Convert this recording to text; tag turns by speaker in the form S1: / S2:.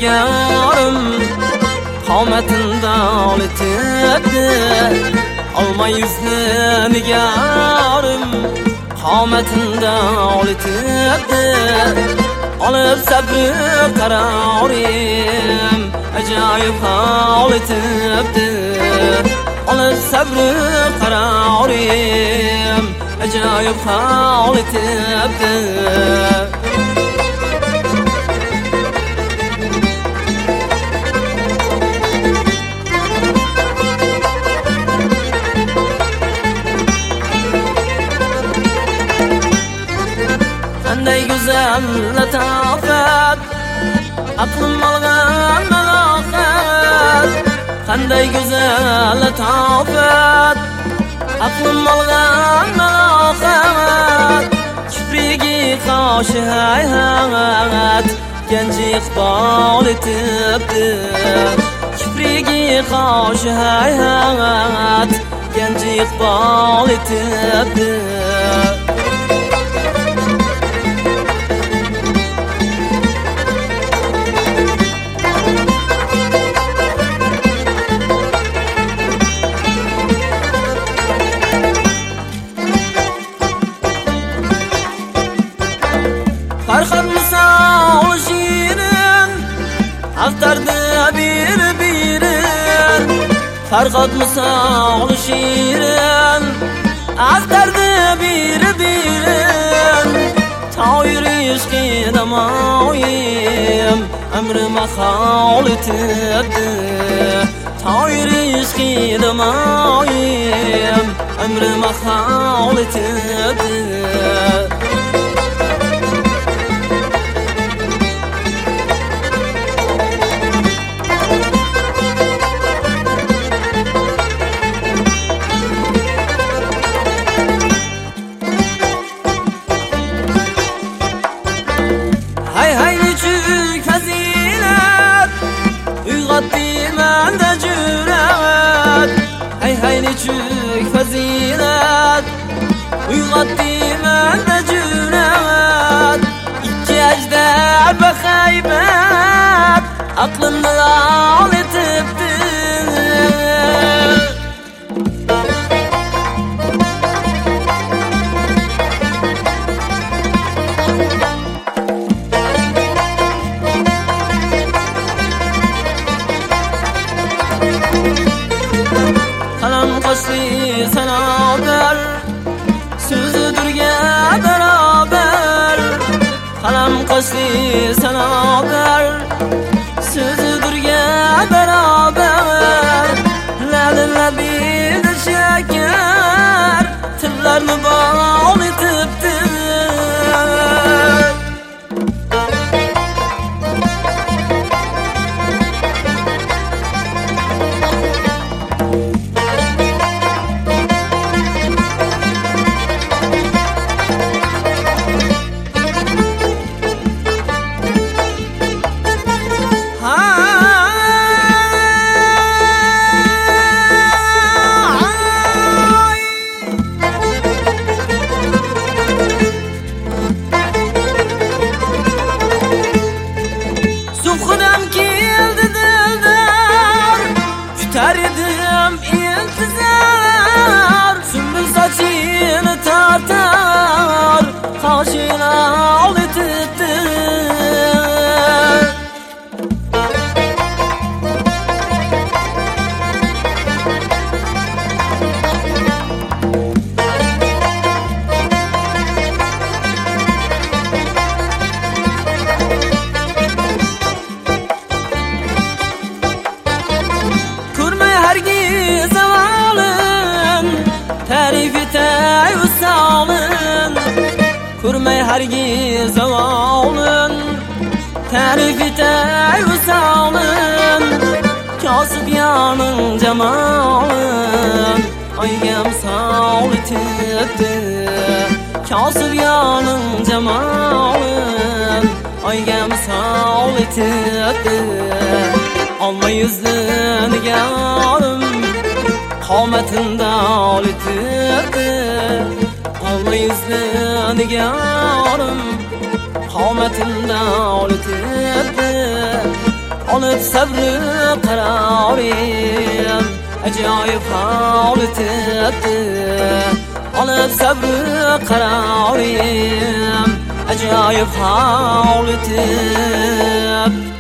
S1: nigarim qomatinda olitibdi olma yuzni nigarim qomatinda olitibdi olib sabri qarorim ajoyib olitibdi olib sabri qarorim ajoyib olitibdi qanday go'zal latofat aqlim olgan maloqat qanday go'zal latofat aqlim olgan maloqat kiprigi qoshi hayhat ganji iqbol etibdi kiprigi qoshi hayhat ganji iqbol etibdi Farhat misal şiirin aktardı bir-birin Farhat misal şiirin aktardı bir-birin Tayr işkide mayim ömrüme hal etibdi Tayr işkide mayim ömrüme hal etibdi Mende cüret Hey hey necük fazilet Uygattı mende cüret İki ejder be haybet Aklımda lal etibdi Kalam kaşlı sanaber Sözüdürge beraber Kalam kaşlı sanaber Sözüdürge beraber Ladinle bir de şeker Tıllarını bağlı etibdi Taridim intizar Sümbül saçını tartar Kaşına al etibdi Hergiz zavalın Tarif etey usalın Kurmay hergiz zavalın Tarif etey usalın Kasıp yanın cemalın Aygam sağ etibdi Kasıp yanın cemalın Aygam sağ etibdi Alma yüzlü nigarim qomatinda olitibdi Alma yüzlü nigarim qomatinda olitibdi olib sabri qarorim ajoyib holatibdi olib sabri qarorim ajoyib holatibdi